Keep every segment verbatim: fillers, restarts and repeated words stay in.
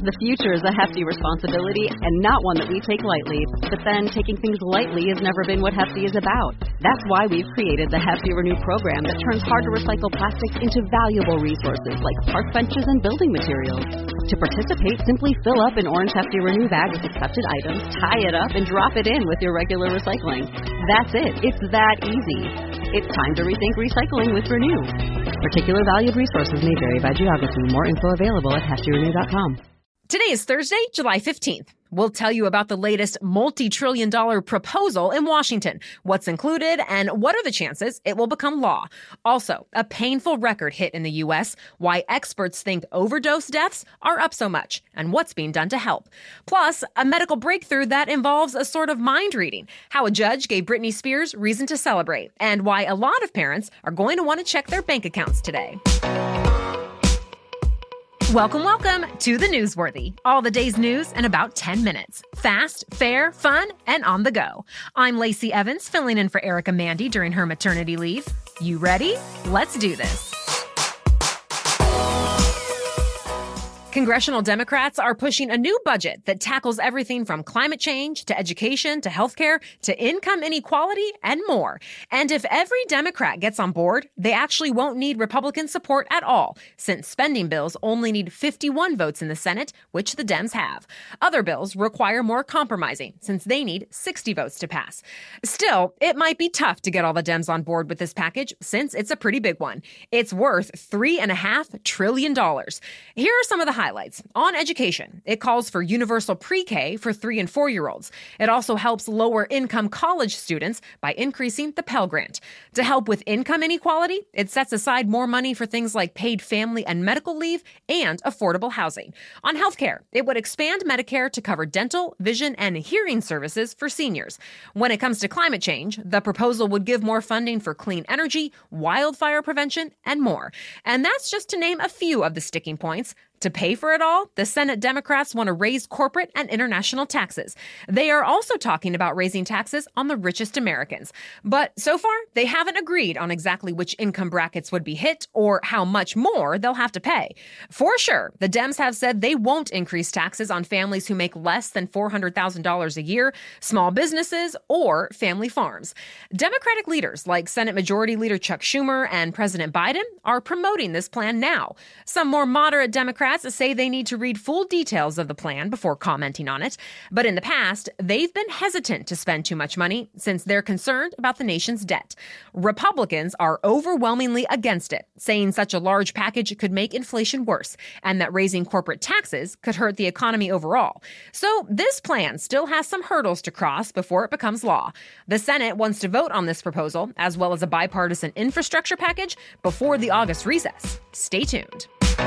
The future is a hefty responsibility and not one that we take lightly. But then, taking things lightly has never been what Hefty is about. That's why we've created the Hefty Renew program that turns hard-to-recycle plastics into valuable resources like park benches and building materials. To participate, simply fill up an orange Hefty Renew bag with accepted items, tie it up, and drop it in with your regular recycling. That's it. It's that easy. It's time to rethink recycling with Renew. Particular valued resources may vary by geography. More info available at hefty renew dot com. Today is Thursday, July fifteenth. We'll tell you about the latest multi-trillion dollar proposal in Washington, what's included, and what are the chances it will become law. Also, a painful record hit in the U S, why experts think overdose deaths are up so much, and what's being done to help. Plus, a medical breakthrough that involves a sort of mind reading, how a judge gave Britney Spears reason to celebrate, and why a lot of parents are going to want to check their bank accounts today. Welcome, welcome to The Newsworthy. All the day's news in about ten minutes. Fast, fair, fun, and on the go. I'm Lacey Evans, filling in for Erica Mandy during her maternity leave. You ready? Let's do this. Congressional Democrats are pushing a new budget that tackles everything from climate change to education to healthcare to income inequality and more. And if every Democrat gets on board, they actually won't need Republican support at all, since spending bills only need fifty-one votes in the Senate, which the Dems have. Other bills require more compromising, since they need sixty votes to pass. Still, it might be tough to get all the Dems on board with this package, since it's a pretty big one. It's worth three and a half trillion dollars. Here are some of the highlights. On education, it calls for universal pre-K for three and four-year-olds. It also helps lower-income college students by increasing the Pell Grant. To help with income inequality, it sets aside more money for things like paid family and medical leave and affordable housing. On healthcare, it would expand Medicare to cover dental, vision, and hearing services for seniors. When it comes to climate change, the proposal would give more funding for clean energy, wildfire prevention, and more. And that's just to name a few of the sticking points. To pay for it all, the Senate Democrats want to raise corporate and international taxes. They are also talking about raising taxes on the richest Americans. But so far, they haven't agreed on exactly which income brackets would be hit or how much more they'll have to pay. For sure, the Dems have said they won't increase taxes on families who make less than four hundred thousand dollars a year, small businesses, or family farms. Democratic leaders like Senate Majority Leader Chuck Schumer and President Biden are promoting this plan now. Some more moderate Democrats say they need to read full details of the plan before commenting on it. But in the past, they've been hesitant to spend too much money since they're concerned about the nation's debt. Republicans are overwhelmingly against it, saying such a large package could make inflation worse and that raising corporate taxes could hurt the economy overall. So this plan still has some hurdles to cross before it becomes law. The Senate wants to vote on this proposal, as well as a bipartisan infrastructure package, before the August recess. Stay tuned.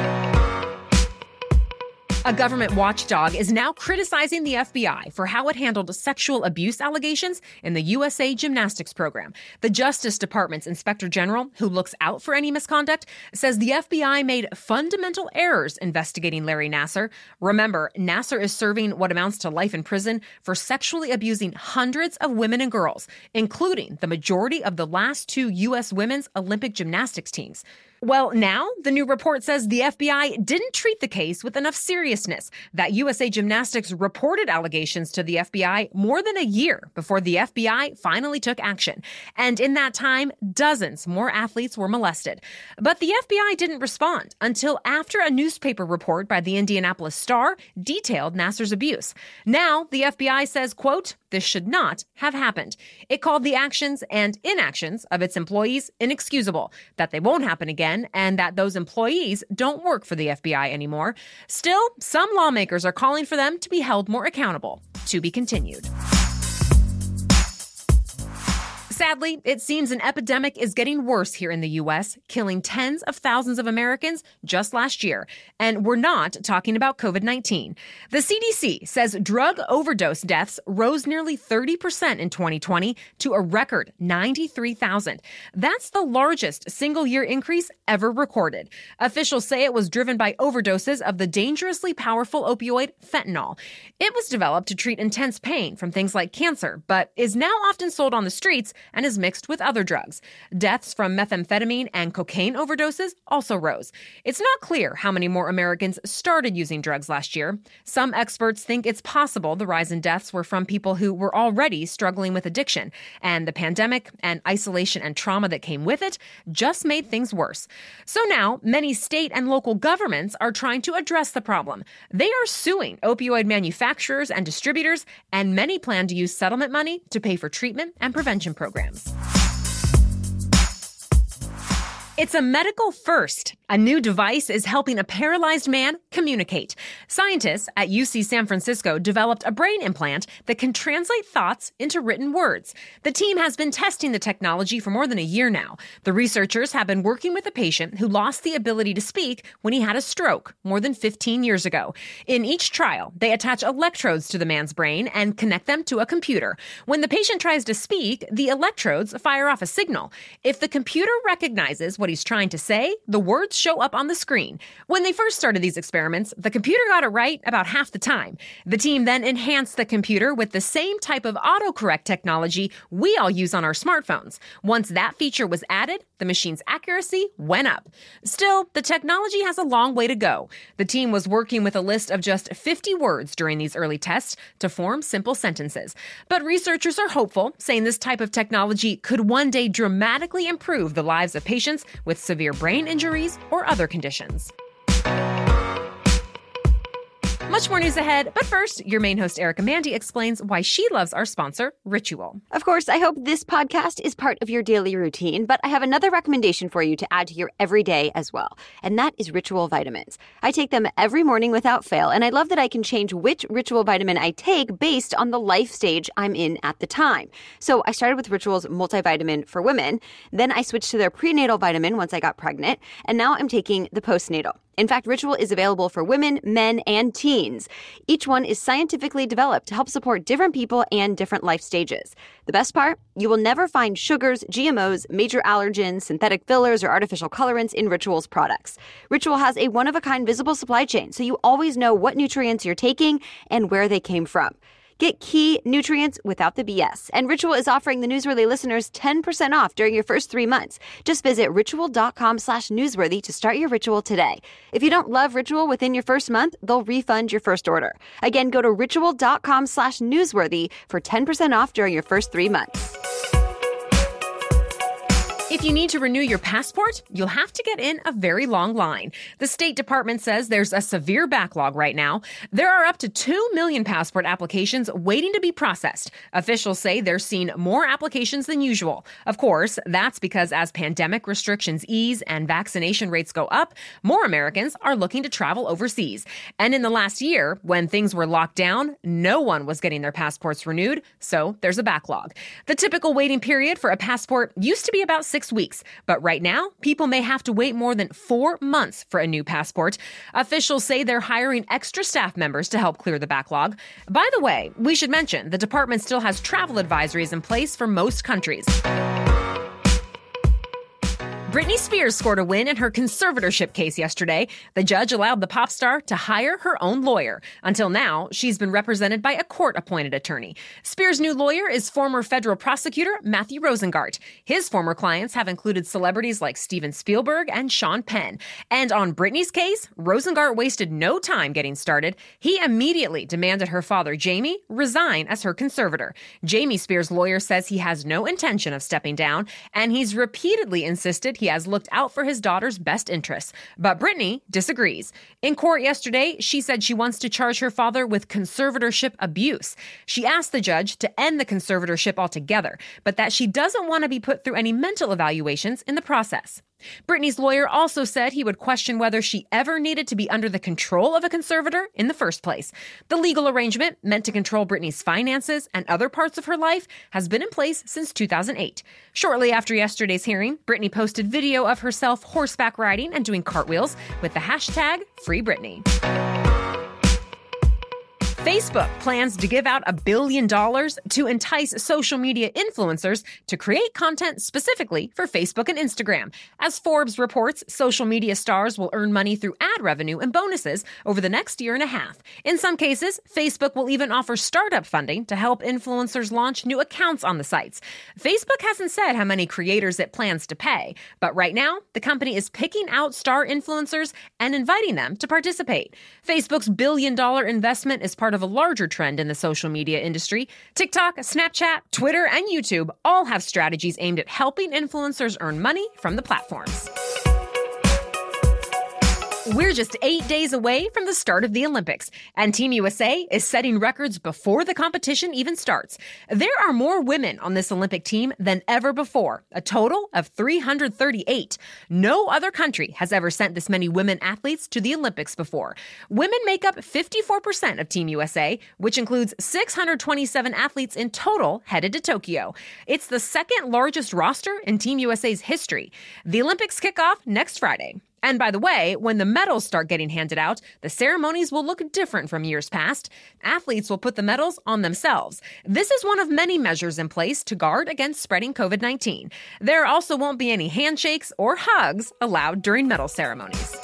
A government watchdog is now criticizing the F B I for how it handled sexual abuse allegations in the U S A Gymnastics program. The Justice Department's Inspector General, who looks out for any misconduct, says the F B I made fundamental errors investigating Larry Nassar. Remember, Nassar is serving what amounts to life in prison for sexually abusing hundreds of women and girls, including the majority of the last two U S women's Olympic gymnastics teams. Well, now the new report says the F B I didn't treat the case with enough seriousness, that U S A Gymnastics reported allegations to the F B I more than a year before the F B I finally took action. And in that time, dozens more athletes were molested. But the F B I didn't respond until after a newspaper report by the Indianapolis Star detailed Nassar's abuse. Now the F B I says, quote, "This should not have happened." It called the actions and inactions of its employees inexcusable, that they won't happen again, and that those employees don't work for the F B I anymore. Still, some lawmakers are calling for them to be held more accountable. To be continued. Sadly, it seems an epidemic is getting worse here in the U S, killing tens of thousands of Americans just last year. And we're not talking about covid nineteen. The C D C says drug overdose deaths rose nearly thirty percent in twenty twenty to a record ninety-three thousand. That's the largest single-year increase ever recorded. Officials say it was driven by overdoses of the dangerously powerful opioid fentanyl. It was developed to treat intense pain from things like cancer, but is now often sold on the streets and is mixed with other drugs. Deaths from methamphetamine and cocaine overdoses also rose. It's not clear how many more Americans started using drugs last year. Some experts think it's possible the rise in deaths were from people who were already struggling with addiction, and the pandemic and isolation and trauma that came with it just made things worse. So now, many state and local governments are trying to address the problem. They are suing opioid manufacturers and distributors, and many plan to use settlement money to pay for treatment and prevention programs. It's a medical first. A new device is helping a paralyzed man communicate. Scientists at U C San Francisco developed a brain implant that can translate thoughts into written words. The team has been testing the technology for more than a year now. The researchers have been working with a patient who lost the ability to speak when he had a stroke more than fifteen years ago. In each trial, they attach electrodes to the man's brain and connect them to a computer. When the patient tries to speak, the electrodes fire off a signal. If the computer recognizes what he's trying to say, the words show up on the screen. When they first started these experiments, the computer got it right about half the time. The team then enhanced the computer with the same type of autocorrect technology we all use on our smartphones. Once that feature was added, the machine's accuracy went up. Still, the technology has a long way to go. The team was working with a list of just fifty words during these early tests to form simple sentences. But researchers are hopeful, saying this type of technology could one day dramatically improve the lives of patients with severe brain injuries or other conditions. Much more news ahead, but first, your main host, Erica Mandy, explains why she loves our sponsor, Ritual. Of course, I hope this podcast is part of your daily routine, but I have another recommendation for you to add to your everyday as well, and that is Ritual vitamins. I take them every morning without fail, and I love that I can change which Ritual vitamin I take based on the life stage I'm in at the time. So I started with Ritual's multivitamin for women, then I switched to their prenatal vitamin once I got pregnant, and now I'm taking the postnatal. In fact, Ritual is available for women, men, and teens. Each one is scientifically developed to help support different people and different life stages. The best part? You will never find sugars, G M Os, major allergens, synthetic fillers, or artificial colorants in Ritual's products. Ritual has a one-of-a-kind visible supply chain, so you always know what nutrients you're taking and where they came from. Get key nutrients without the B S. And Ritual is offering the Newsworthy listeners ten percent off during your first three months. Just visit ritual.com slash newsworthy to start your Ritual today. If you don't love Ritual within your first month, they'll refund your first order. Again, go to ritual.com slash newsworthy for ten percent off during your first three months. If you need to renew your passport, you'll have to get in a very long line. The State Department says there's a severe backlog right now. There are up to two million passport applications waiting to be processed. Officials say they're seeing more applications than usual. Of course, that's because as pandemic restrictions ease and vaccination rates go up, more Americans are looking to travel overseas. And in the last year, when things were locked down, no one was getting their passports renewed, so there's a backlog. The typical waiting period for a passport used to be about six weeks, but right now, people may have to wait more than four months for a new passport. Officials say they're hiring extra staff members to help clear the backlog. By the way, we should mention the department still has travel advisories in place for most countries. Britney Spears scored a win in her conservatorship case yesterday. The judge allowed the pop star to hire her own lawyer. Until now, she's been represented by a court-appointed attorney. Spears' new lawyer is former federal prosecutor Matthew Rosengart. His former clients have included celebrities like Steven Spielberg and Sean Penn. And on Britney's case, Rosengart wasted no time getting started. He immediately demanded her father, Jamie, resign as her conservator. Jamie Spears' lawyer says he has no intention of stepping down, and he's repeatedly insisted he He has looked out for his daughter's best interests. But Britney disagrees. In court yesterday, she said she wants to charge her father with conservatorship abuse. She asked the judge to end the conservatorship altogether, but that she doesn't want to be put through any mental evaluations in the process. Britney's lawyer also said he would question whether she ever needed to be under the control of a conservator in the first place. The legal arrangement, meant to control Britney's finances and other parts of her life, has been in place since two thousand eight. Shortly after yesterday's hearing, Britney posted video of herself horseback riding and doing cartwheels with the hashtag FreeBritney. Facebook plans to give out a billion dollars to entice social media influencers to create content specifically for Facebook and Instagram. As Forbes reports, social media stars will earn money through ad revenue and bonuses over the next year and a half. In some cases, Facebook will even offer startup funding to help influencers launch new accounts on the sites. Facebook hasn't said how many creators it plans to pay, but right now, the company is picking out star influencers and inviting them to participate. Facebook's billion-dollar investment is part of a larger trend in the social media industry. TikTok, Snapchat, Twitter, and YouTube all have strategies aimed at helping influencers earn money from the platforms. We're just eight days away from the start of the Olympics, and Team U S A is setting records before the competition even starts. There are more women on this Olympic team than ever before, a total of three hundred thirty-eight. No other country has ever sent this many women athletes to the Olympics before. Women make up fifty-four percent of Team U S A, which includes six hundred twenty-seven athletes in total headed to Tokyo. It's the second largest roster in Team U S A's history. The Olympics kick off next Friday. And by the way, when the medals start getting handed out, the ceremonies will look different from years past. Athletes will put the medals on themselves. This is one of many measures in place to guard against spreading covid nineteen. There also won't be any handshakes or hugs allowed during medal ceremonies.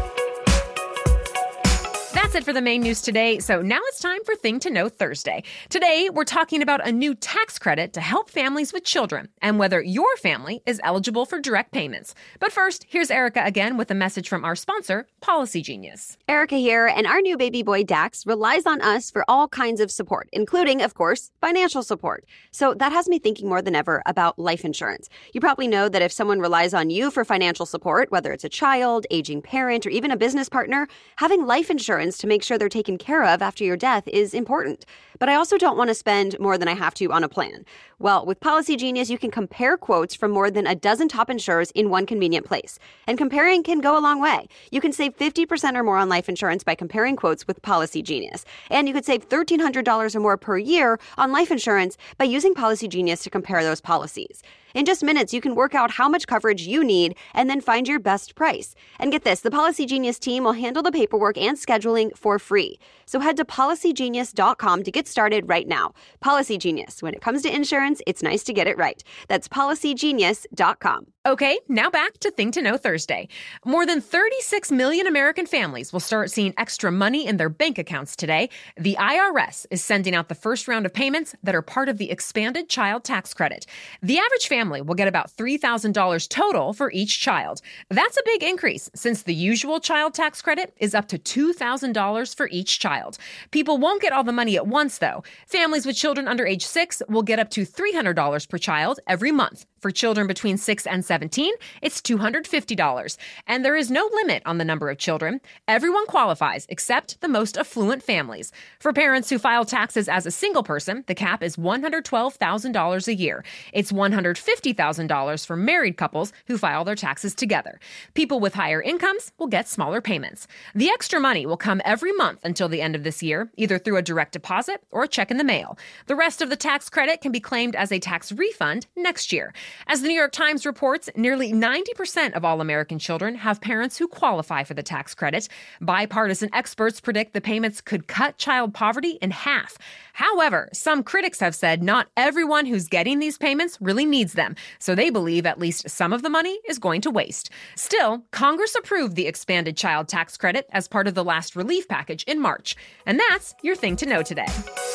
That's it for the main news today. So now it's time for Thing to Know Thursday. Today, we're talking about a new tax credit to help families with children and whether your family is eligible for direct payments. But first, here's Erica again with a message from our sponsor, Policy Genius. Erica here, and our new baby boy Dax relies on us for all kinds of support, including, of course, financial support. So that has me thinking more than ever about life insurance. You probably know that if someone relies on you for financial support, whether it's a child, aging parent, or even a business partner, having life insurance to make sure they're taken care of after your death is important. But I also don't want to spend more than I have to on a plan. Well, with Policy Genius, you can compare quotes from more than a dozen top insurers in one convenient place. And comparing can go a long way. You can save fifty percent or more on life insurance by comparing quotes with Policy Genius. And you could save one thousand three hundred dollars or more per year on life insurance by using Policy Genius to compare those policies. In just minutes, you can work out how much coverage you need and then find your best price. And get this, the Policy Genius team will handle the paperwork and scheduling for free. So head to policy genius dot com to get started right now. Policy Genius. When it comes to insurance, it's nice to get it right. That's policy genius dot com. Okay, now back to Thing to Know Thursday. More than thirty-six million American families will start seeing extra money in their bank accounts today. The I R S is sending out the first round of payments that are part of the expanded child tax credit. The average family will get about three thousand dollars total for each child. That's a big increase since the usual child tax credit is up to two thousand dollars for each child. People won't get all the money at once, though. Families with children under age six will get up to three hundred dollars per child every month. For children between six and seventeen, it's two hundred fifty dollars. And there is no limit on the number of children. Everyone qualifies except the most affluent families. For parents who file taxes as a single person, the cap is one hundred twelve thousand dollars a year. It's one hundred fifty thousand dollars for married couples who file their taxes together. People with higher incomes will get smaller payments. The extra money will come every month until the end of this year, either through a direct deposit or a check in the mail. The rest of the tax credit can be claimed as a tax refund next year. As the New York Times reports, nearly ninety percent of all American children have parents who qualify for the tax credit. Bipartisan experts predict the payments could cut child poverty in half. However, some critics have said not everyone who's getting these payments really needs them, so they believe at least some of the money is going to waste. Still, Congress approved the expanded child tax credit as part of the last relief package in March. And that's your Thing to Know today.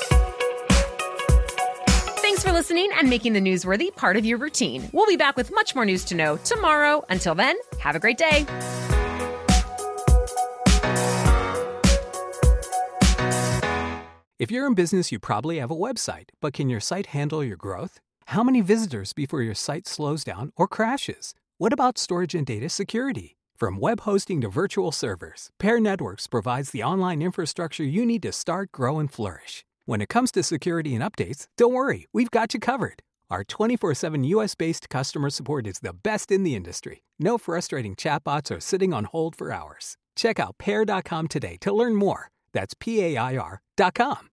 Thanks for listening and making the newsworthy part of your routine. We'll be back with much more news to know tomorrow. Until then, have a great day. If you're in business, you probably have a website, but can your site handle your growth? How many visitors before your site slows down or crashes? What about storage and data security? From web hosting to virtual servers, Pair Networks provides the online infrastructure you need to start, grow, and flourish. When it comes to security and updates, don't worry, we've got you covered. Our twenty-four seven U S-based customer support is the best in the industry. No frustrating chatbots or sitting on hold for hours. Check out pair dot com today to learn more. That's P A I R dot com.